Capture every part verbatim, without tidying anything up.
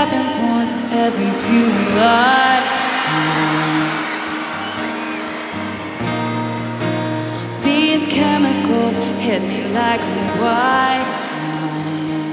happens once every few lifetimes. These chemicals hit me like a white wine.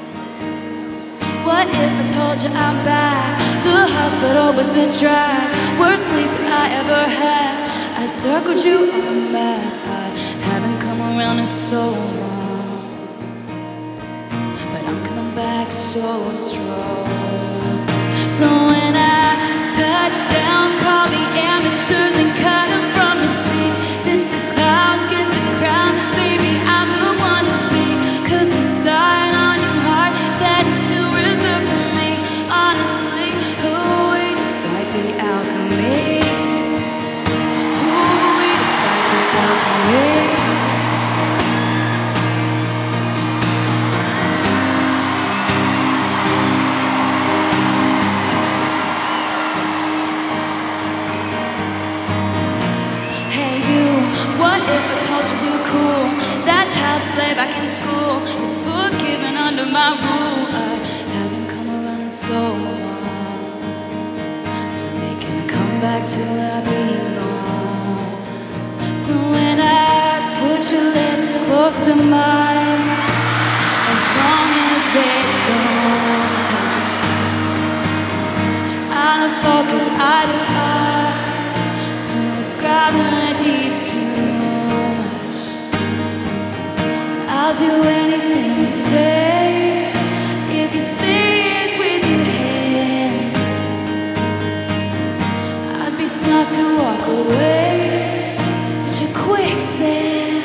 What if I told you I'm back? The hospital was a drag, worst sleep that I ever had. I circled you on the map. I haven't come around in so long, but I'm coming back so strong. So when I touch down, call the amateurs and cut them from the team. Ditch the clouds, get the crown. Baby, I'm the one to be, 'cause the sign on your heart said it's still reserved for me. Honestly, who are we to fight the alchemy? Who are we to fight the alchemy? What if I told you we're cool? That child's play back in school is forgiven under my rule. I haven't come around in so long, but I'm making a comeback to where I belong. So when I put your lips close to mine, as long as they don't touch, out of focus, eye to eye, to the gravity's too much. I'll do anything you say, if you say it with your hands. I'd be smart to walk away, but you're quicksand.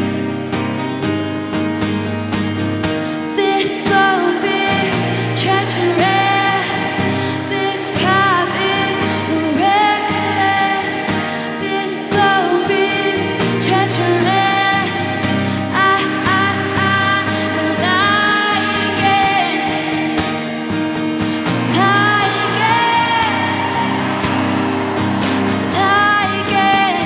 This love is treacherous, this path is reckless. This love is treacherous. I, I, I like it, like it, like it.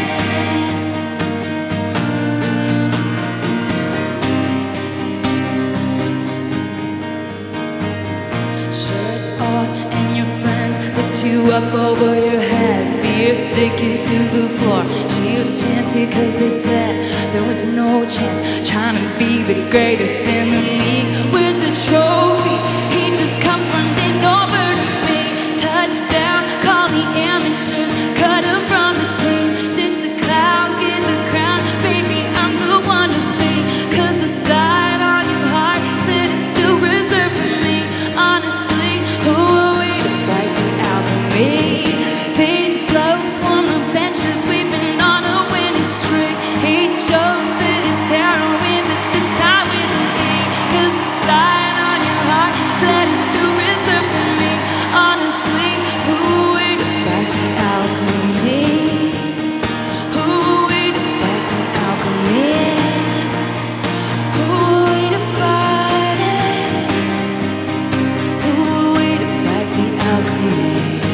Shirts off and your friends lift you up over your heads. Beer sticking to the floor. She was chanty 'cause they said there was no chance. Trying to be the greatest in the league. Where's the trophy? He just comes running over to me. Touchdown, call the amateurs, cut him from the team. Ditch the clouds, get the crown. Baby, I'm the one to be, 'cause the sign on your heart said it's still reserved for me. Honestly, who are we to fight the alchemy? These blokes on the benches, we've been on a winning streak. He jokes that it's heroin, but this time with an E, 'cause the sign on your heart said it's still reserved for me. Honestly, who are we to fight the alchemy? Who are we to fight the alchemy? Who are we to fight it? Who are we to fight the alchemy?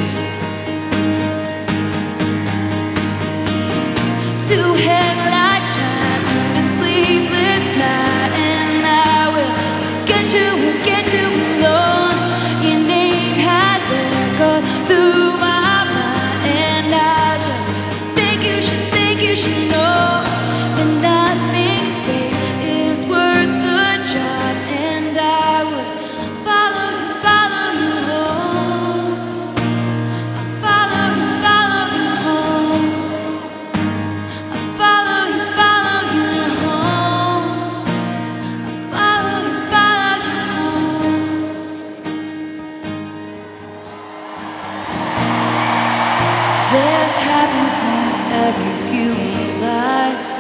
Two headlights shine through the sleepless night, and I will get you, will get you alone. Your name has echoed through my mind, and I just think you should, think you should know that nothing safe is worth the drive, and I would follow you, follow you home. Follow you, follow you home. Follow you, follow you home. Follow you, follow you home. This happens once every few lives.